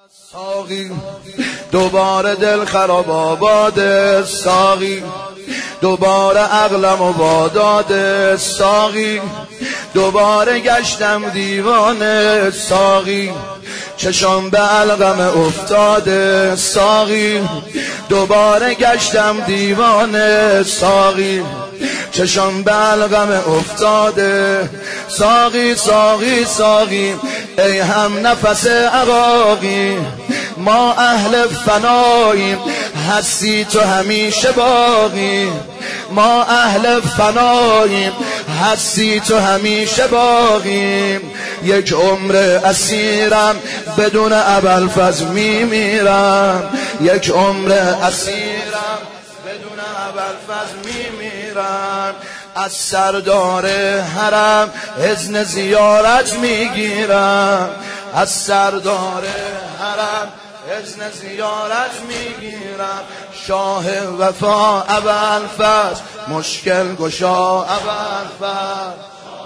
ساقی دوباره دل خراب آباده، ساقی دوباره عقلم و باداده، ساقی دوباره گشتم دیوانه، ساقی چشم به علقم افتاده، ساقی دوباره گشتم دیوانه، ساقی چشم به علقم افتاده، ساقی ساقی ساقی ای هم نفس عراقی، ما اهل فناییم هستی تو همیشه باقی، ما اهل فناییم هستی تو همیشه باقی، یک عمر اسیرم بدون ابوالفضل میمیرم، یک عمر اسیرم بدون ابوالفضل میمیرم، از سردار حرم اذن زیارت میگیرم، از سردار حرم اذن زیارت میگیرم، شاه وفا ابوالفضل مشکل گشا ابوالفضل،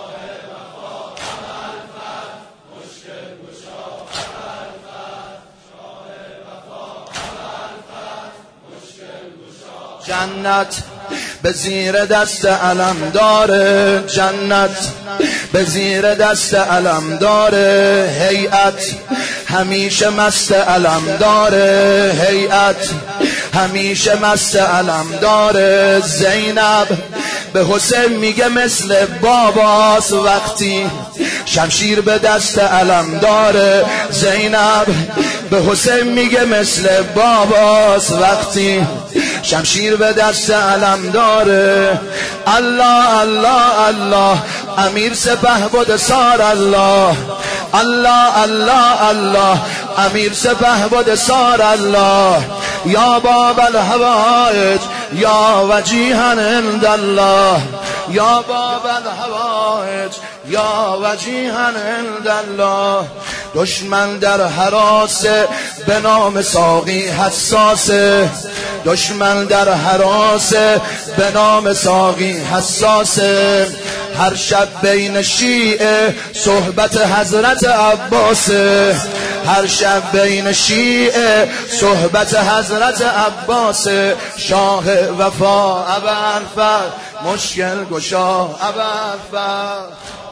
جنت به زیر دست علم داره، جنت به زیر دست علم داره، هیئت همیشه مست علم داره، هیئت همیشه مست علم داره، زینب به حسین میگه مثل باباس وقتی شمشیر به دست علم داره، زینب به حسین میگه مثل باباس وقتی شمشیر به دست علم داره، الله الله الله امیر سپهبد سار الله، الله الله الله امیر سپهبد سار الله، یا باب الحوائج یا وجیها عند الله، یا باب الحوائج یا وجیها عند الله، دشمن در حراسه به نام ساقی حساسه، دشمن در حراسه به نام ساقی حساسه، هر شب بین شیعه صحبت حضرت عباسه، هر شب بین شیعه صحبت حضرت عباسه، شاه وفا ابوالفضل مشکل گشا ابوالفضل.